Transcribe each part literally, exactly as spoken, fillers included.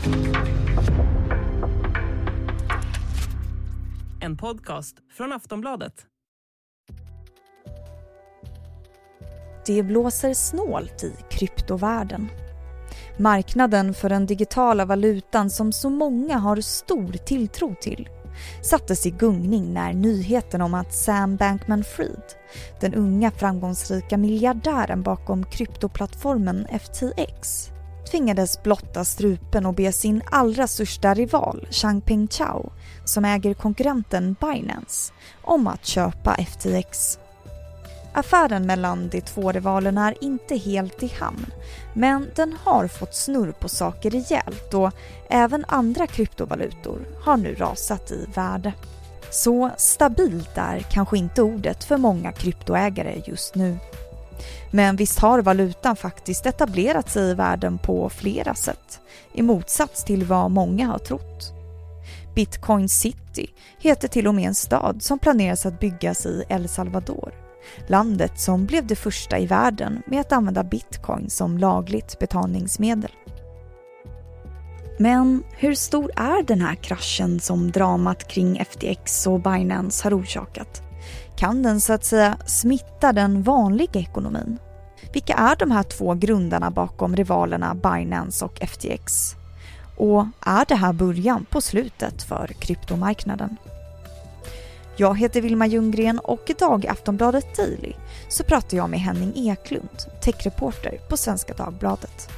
En podcast från Aftonbladet. Det blåser snålt i kryptovärlden. Marknaden för den digitala valutan som så många har stor tilltro till sattes i gungning när nyheten om att Sam Bankman-Fried, den unga framgångsrika miljardären bakom kryptoplattformen F T X, tvingades blotta strupen och be sin allra största rival Changpeng Zhao, som äger konkurrenten Binance, om att köpa F T X. Affären mellan de två rivalerna är inte helt i hamn, men den har fått snurr på saker rejält och även andra kryptovalutor har nu rasat i värde. Så stabilt är kanske inte ordet för många kryptoägare just nu. Men visst har valutan faktiskt etablerat sig i världen på flera sätt, i motsats till vad många har trott. Bitcoin City heter till och med en stad som planeras att byggas i El Salvador. Landet som blev det första i världen med att använda bitcoin som lagligt betalningsmedel. Men hur stor är den här kraschen som dramat kring F T X och Binance har orsakat? Kan den så att säga smitta den vanliga ekonomin? Vilka är de här två grundarna bakom rivalerna Binance och F T X? Och är det här början på slutet för kryptomarknaden? Jag heter Vilma Ljunggren och idag i Aftonbladet Daily så pratar jag med Henning Eklund, techreporter på Svenska Dagbladet.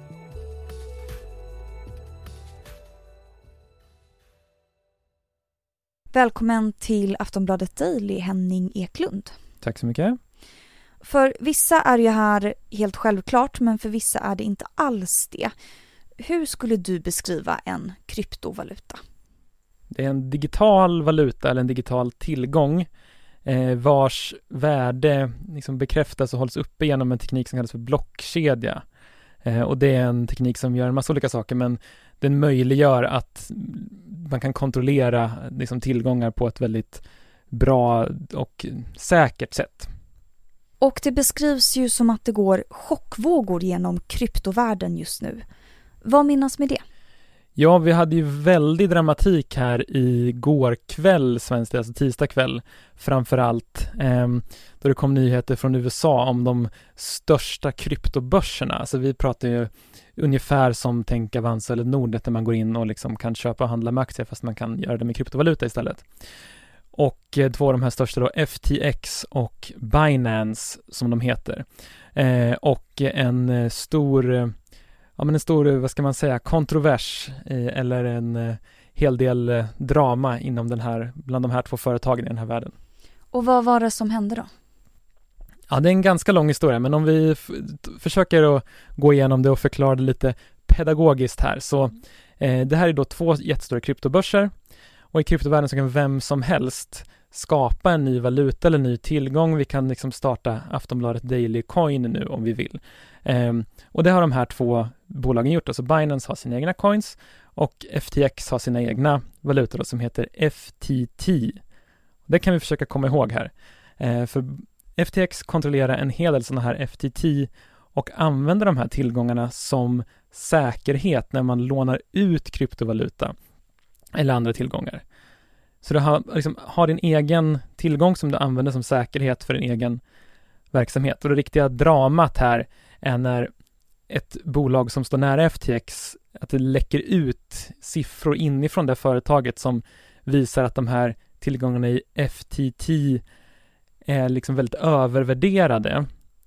Välkommen till Aftonbladet Daily, Henning Eklund. Tack så mycket. För vissa är det här helt självklart, men för vissa är det inte alls det. Hur skulle du beskriva en kryptovaluta? Det är en digital valuta eller en digital tillgång eh, vars värde liksom bekräftas och hålls uppe genom en teknik som kallas för blockkedja. Eh, och det är en teknik som gör en massa olika saker, men den möjliggör att man kan kontrollera liksom, tillgångar på ett väldigt bra och säkert sätt. Och det beskrivs ju som att det går chockvågor genom kryptovärlden just nu. Vad menas med det? Ja, vi hade ju väldigt dramatik här i går kväll, svensk, alltså tisdag kväll framförallt, eh, då det kom nyheter från U S A om de största kryptobörserna. Alltså vi pratar ju ungefär som tänk Avanza eller Nordnet där man går in och liksom kan köpa och handla med aktier fast man kan göra det med kryptovaluta istället. Och eh, två av de här största då, F T X och Binance som de heter. Eh, och en eh, stor... Ja, men en stor, vad ska man säga, kontrovers eh, eller en eh, hel del eh, drama inom den här, bland de här två företagen i den här världen. Och vad var det som hände då? Ja, det är en ganska lång historia, men om vi f- försöker att gå igenom det och förklara det lite pedagogiskt här. Så eh, det här är då två jättestora kryptobörser och i kryptovärlden så kan vem som helst skapa en ny valuta eller ny tillgång. Vi kan liksom starta Aftonbladet Daily Coin nu om vi vill. Um, och det har de här två bolagen gjort. Alltså Binance har sina egna coins och F T X har sina egna valutor då, som heter F T T. Det kan vi försöka komma ihåg här. Uh, för F T X kontrollerar en hel del sådana här F T T och använder de här tillgångarna som säkerhet när man lånar ut kryptovaluta eller andra tillgångar. Så du har, liksom, har din egen tillgång som du använder som säkerhet för din egen verksamhet. Och det riktiga dramat här är när ett bolag som står nära F T X, att det läcker ut siffror inifrån det företaget som visar att de här tillgångarna i F T T är liksom väldigt övervärderade.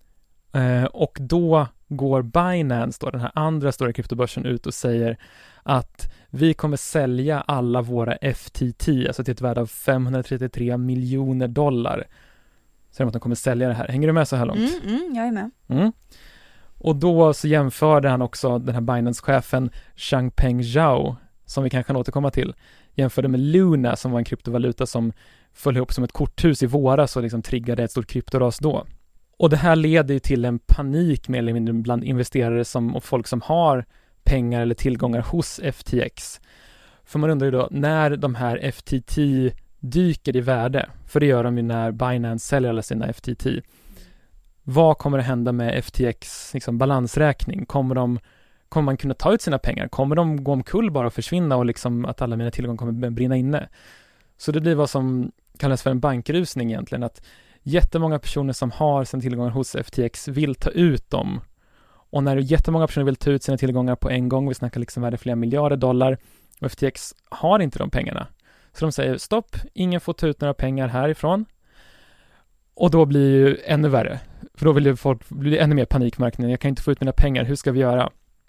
Eh, och då går Binance, då, den här andra stora kryptobörsen, ut och säger att vi kommer sälja alla våra F T T, alltså till ett värde av femhundratrettiotre miljoner dollar. Så att de kommer sälja det här. Hänger du med så här långt? Mm, mm, jag är med. Mm. Och då så jämförde han också den här Binance-chefen Changpeng Zhao, som vi kanske kan återkomma till, jämförde med Luna som var en kryptovaluta som föll ihop som ett korthus i våras och liksom triggade ett stort kryptoras då. Och det här leder till en panik mer eller mindre bland investerare som, och folk som har pengar eller tillgångar hos F T X. För man undrar ju då, när de här F T T dyker i värde, för det gör de ju när Binance säljer alla sina F T T, vad kommer att hända med F T X liksom balansräkning? Kommer de, kommer man kunna ta ut sina pengar? Kommer de gå omkull bara och försvinna och liksom att alla mina tillgångar kommer brinna inne? Så det blir vad som kallas för en bankrusning egentligen, att jättemånga personer som har sina tillgångar hos F T X vill ta ut dem. Och när jättemånga personer vill ta ut sina tillgångar på en gång, vi snackar liksom värde flera miljarder dollar, och F T X har inte de pengarna. Så de säger stopp, ingen får ta ut några pengar härifrån. Och då blir det ju ännu värre. För då vill ju folk bli ännu mer panikmarknaden. Jag kan inte få ut mina pengar, hur ska vi göra?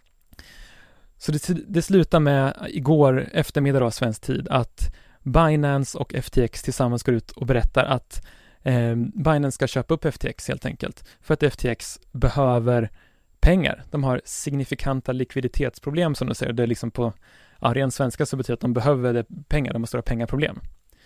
Så det, det slutar med igår eftermiddag då, svensk tid, att Binance och F T X tillsammans går ut och berättar att eh, Binance ska köpa upp F T X helt enkelt. För att F T X behöver pengar. De har signifikanta likviditetsproblem som de säger. Det är liksom på ja, ren svenska så betyder att de behöver pengar. De har stora pengaproblem.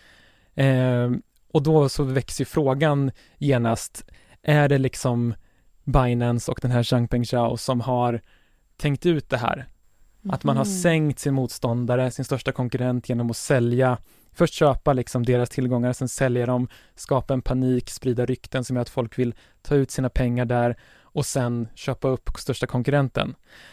Eh, och då så växer frågan genast. Är det liksom Binance och den här Changpeng Zhao som har tänkt ut det här? Mm. Att man har sänkt sin motståndare, sin största konkurrent genom att sälja, först köpa liksom deras tillgångar, sen sälja dem, skapa en panik, sprida rykten som gör att folk vill ta ut sina pengar där och sen köpa upp största konkurrenten.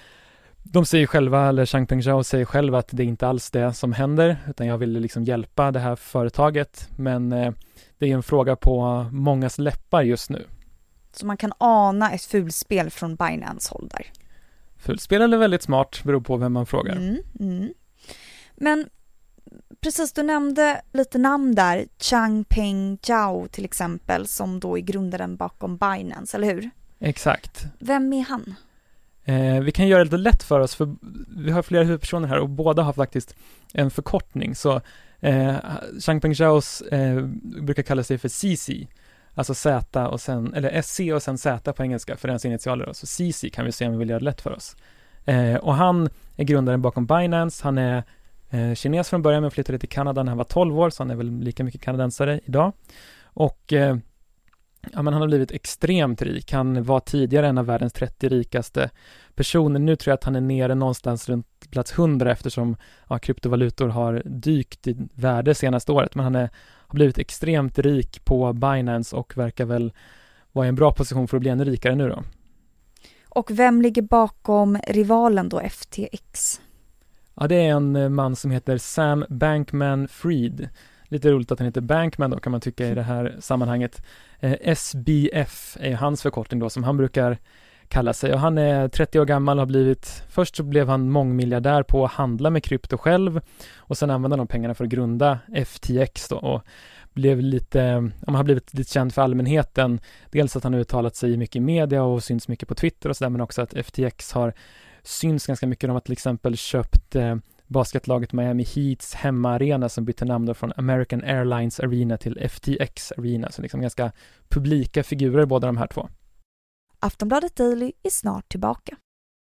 De säger själva, eller Changpeng Zhao säger själva att det är inte alls det som händer, utan jag vill liksom hjälpa det här företaget, men eh, det är en fråga på mångas läppar just nu. Så man kan ana ett fulspel från Binance håll där. Fulspel eller väldigt smart, beror på vem man frågar. Mm, mm. Men precis, du nämnde lite namn där. Changpeng Zhao till exempel, som då är grundaren bakom Binance, eller hur? Exakt. Vem är han? Eh, vi kan göra det lite lätt för oss, för vi har flera huvudpersoner här och båda har faktiskt en förkortning. Så eh, Changpeng Zhaos eh, brukar kalla sig för C C, alltså Z och sen, eller S C och sen Z på engelska för ens initialer. Så C C kan vi se om vi vill göra det lätt för oss. Eh, och han är grundaren bakom Binance. Han är eh, kines från början men flyttade till Kanada när han var tolv år, så han är väl lika mycket kanadensare idag. Och eh, ja, men han har blivit extremt rik. Han var tidigare en av världens trettio rikaste personer. Nu tror jag att han är nere någonstans runt plats hundra eftersom ja, kryptovalutor har dykt i värde senaste året. Men han är, har blivit extremt rik på Binance och verkar väl vara i en bra position för att bli ännu rikare nu då. Och vem ligger bakom rivalen då, F T X? Ja, det är en man som heter Sam Bankman-Fried. Lite roligt att han heter Bankman då, kan man tycka i det här sammanhanget. Eh, S B F är hans förkortning då, som han brukar kalla sig. Och han är trettio år gammal och har blivit, först så blev han mångmiljardär på att handla med krypto själv. Och sen använde de pengarna för att grunda F T X då. Och blev lite, han har blivit lite känd för allmänheten. Dels att han har uttalat sig mycket i media och syns mycket på Twitter och sådär. Men också att F T X har syns ganska mycket om att till exempel köpt eh, basketlaget Miami Heats hemmaarena som bytte namn då från American Airlines Arena till F T X Arena. Så liksom ganska publika figurer båda de här två. Aftonbladet Daily är snart tillbaka.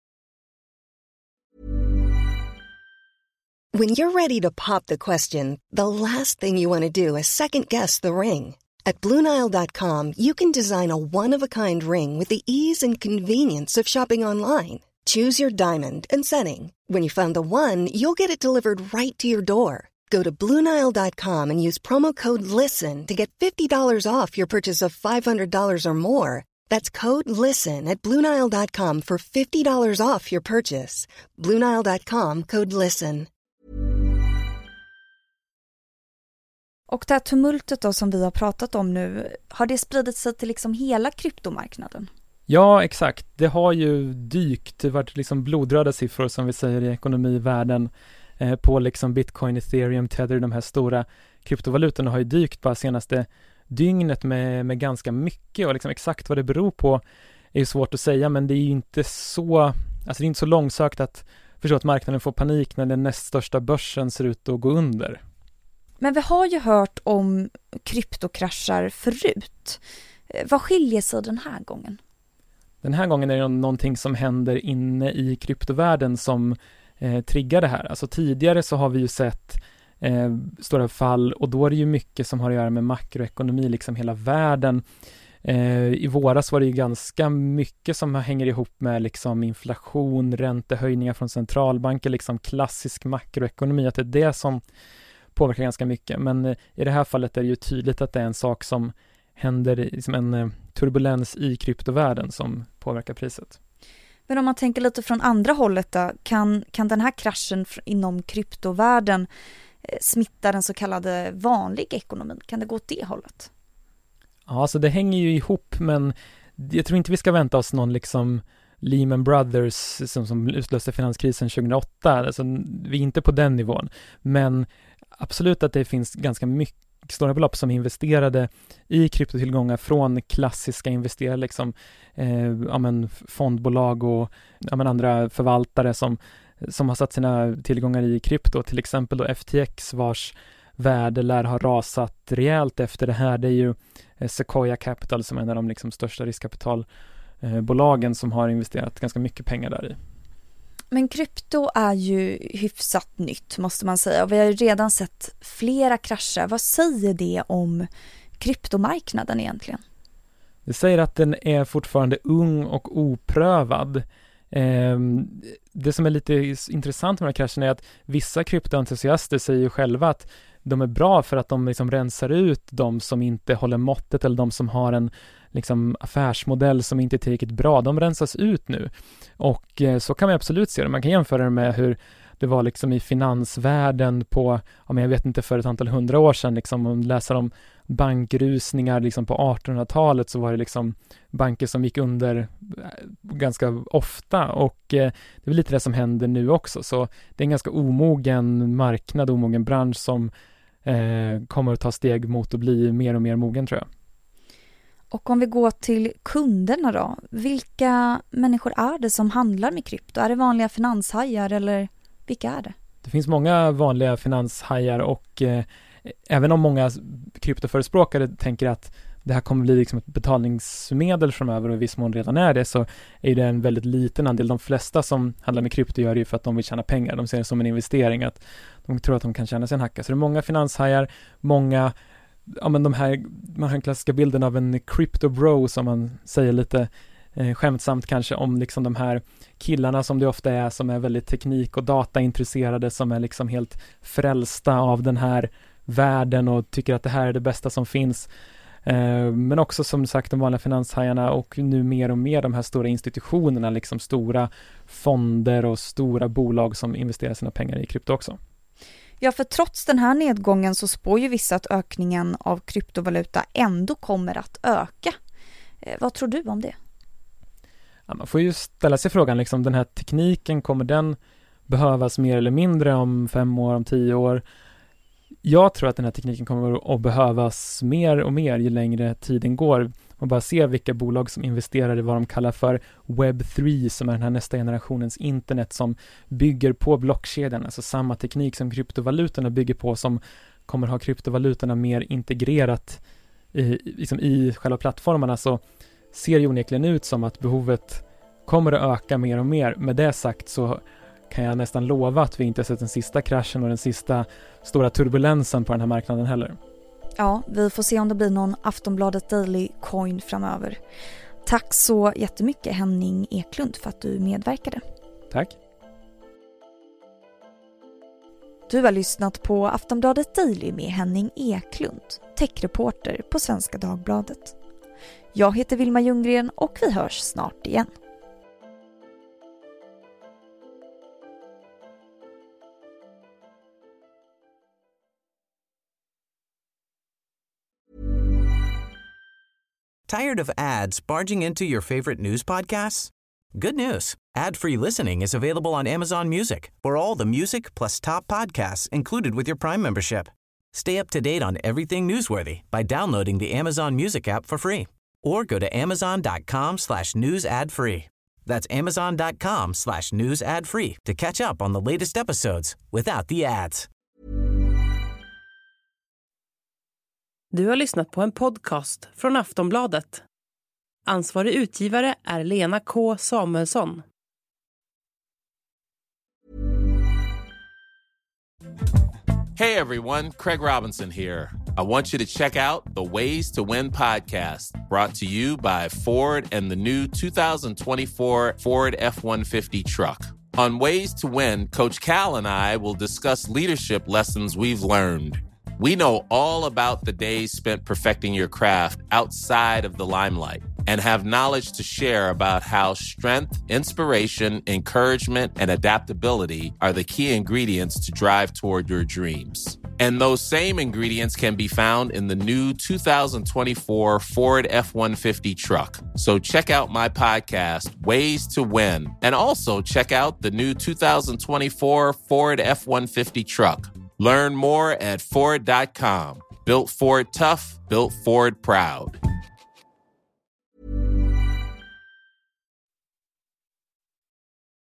When you're ready to pop the question, the last thing you want to do is second guess the ring. At Blue Nile dot com you can design a one-of-a-kind ring with the ease and convenience of shopping online. Choose your diamond and setting. When you find the one, you'll get it delivered right to your door. Go to Blue Nile dot com and use promo code LISTEN to get fifty dollars off your purchase of five hundred dollars or more. That's code LISTEN at Blue Nile dot com for fifty dollars off your purchase. Blue Nile dot com, code LISTEN. Och det här tumultet då som vi har pratat om nu, har det spridit sig till liksom hela kryptomarknaden? Ja, exakt. Det har ju dykt, det har varit liksom blodröda siffror som vi säger i ekonomivärlden eh, på liksom Bitcoin, Ethereum, Tether, de här stora kryptovalutorna har ju dykt bara senaste dygnet med, med ganska mycket och liksom exakt vad det beror på är ju svårt att säga, men det är ju inte så, alltså det är inte så långsökt att förstå att marknaden får panik när den näst största börsen ser ut att gå under. Men vi har ju hört om kryptokraschar förut. Vad skiljer sig den här gången? Den här gången är det någonting som händer inne i kryptovärlden som eh, triggar det här. Alltså tidigare så har vi ju sett eh, stora fall och då är det ju mycket som har att göra med makroekonomi, liksom hela världen. Eh, I våras var det ju ganska mycket som hänger ihop med liksom inflation, räntehöjningar från centralbanker, liksom klassisk makroekonomi, att det är det som påverkar ganska mycket. Men eh, i det här fallet är det ju tydligt att det är en sak som händer, liksom en eh, turbulens i kryptovärlden som påverkar priset. Men om man tänker lite från andra hållet då, kan, kan den här kraschen inom kryptovärlden eh, smitta den så kallade vanliga ekonomin? Kan det gå åt det hållet? Ja, så det hänger ju ihop, men jag tror inte vi ska vänta oss någon liksom Lehman Brothers som, som utlöste finanskrisen tjugohundraåtta. Alltså, vi är inte på den nivån. Men absolut att det finns ganska mycket stora belopp som är investerade i kryptotillgångar från klassiska investerare, liksom eh, ja, men fondbolag och ja, men andra förvaltare som, som har satt sina tillgångar i krypto. Till exempel då F T X, vars värde lär ha rasat rejält efter det här. Det är ju eh, Sequoia Capital som är en av de liksom största riskkapitalbolagen som har investerat ganska mycket pengar där i. Men krypto är ju hyfsat nytt, måste man säga. Och vi har ju redan sett flera krascher. Vad säger det om kryptomarknaden egentligen? Det säger att den är fortfarande ung och oprövad. Eh, det som är lite intressant med den här kraschen är att vissa kryptoentusiaster säger ju själva att de är bra för att de liksom rensar ut de som inte håller måttet eller de som har en liksom affärsmodell som inte är tillräckligt bra. De rensas ut nu. Och eh, så kan man absolut se det. Man kan jämföra det med hur det var liksom i finansvärlden på, ja, men jag vet inte, för ett antal hundra år sedan. Liksom, om man läser om bankrusningar liksom på artonhundratalet, så var det liksom banker som gick under ganska ofta. Och eh, det är lite det som händer nu också. Så det är en ganska omogen marknad, omogen bransch som eh, kommer att ta steg mot att bli mer och mer mogen, tror jag. Och om vi går till kunderna då, vilka människor är det som handlar med krypto? Är det vanliga finanshajar eller vilka är det? Det finns många vanliga finanshajar och eh, även om många kryptoförespråkare tänker att det här kommer bli liksom ett betalningsmedel framöver och i viss mån redan är det, så är det en väldigt liten andel. De flesta som handlar med krypto gör det ju för att de vill tjäna pengar. De ser det som en investering, att de tror att de kan tjäna sig en hacka. Så det är många finanshajar, många, ja men de här, man har den klassiska bilden av en crypto bro som man säger lite eh, skämtsamt kanske om liksom de här killarna som det ofta är, som är väldigt teknik- och dataintresserade, som är liksom helt frälsta av den här världen och tycker att det här är det bästa som finns. Eh, men också som sagt de vanliga finanshajarna och nu mer och mer de här stora institutionerna, liksom stora fonder och stora bolag som investerar sina pengar i krypto också. Ja, för trots den här nedgången så spår ju vissa att ökningen av kryptovaluta ändå kommer att öka. Eh, vad tror du om det? Ja, man får ju ställa sig frågan, liksom, den här tekniken, kommer den behövas mer eller mindre om fem år, om tio år? Jag tror att den här tekniken kommer att behövas mer och mer ju längre tiden går. Man bara ser vilka bolag som investerar i vad de kallar för webb tre, som är den här nästa generationens internet som bygger på blockkedjan, alltså samma teknik som kryptovalutorna bygger på, som kommer ha kryptovalutorna mer integrerat i, liksom i själva plattformarna. Så ser ju onekligen ut som att behovet kommer att öka mer och mer. Med det sagt så kan jag nästan lova att vi inte har sett den sista kraschen och den sista stora turbulensen på den här marknaden heller. Ja, vi får se om det blir någon Aftonbladet Daily Coin framöver. Tack så jättemycket Henning Eklund för att du medverkade. Tack. Du har lyssnat på Aftonbladet Daily med Henning Eklund, techreporter på Svenska Dagbladet. Jag heter Vilma Ljunggren och vi hörs snart igen. Tired of ads barging into your favorite news podcasts? Good news. Ad-free listening is available on Amazon Music for all the music plus top podcasts included with your Prime membership. Stay up to date on everything newsworthy by downloading the Amazon Music app for free or go to amazon.com slash news ad free. That's amazon.com slash news ad free to catch up on the latest episodes without the ads. Du har lyssnat på en podcast från Aftonbladet. Ansvarig utgivare är Lena K. Samuelsson. Hey everyone, Craig Robinson here. I want you to check out the Ways to Win podcast, brought to you by Ford and the new twenty twenty-four Ford F one fifty truck. On Ways to Win, Coach Cal and I will discuss leadership lessons we've learned. We know all about the days spent perfecting your craft outside of the limelight. and have knowledge to share about how strength, inspiration, encouragement, and adaptability are the key ingredients to drive toward your dreams. And those same ingredients can be found in the new two thousand twenty-four Ford F one fifty truck. So check out my podcast, Ways to Win, and also check out the new two thousand twenty-four Ford F one fifty truck. Learn more at Ford dot com. Built Ford tough, built Ford proud.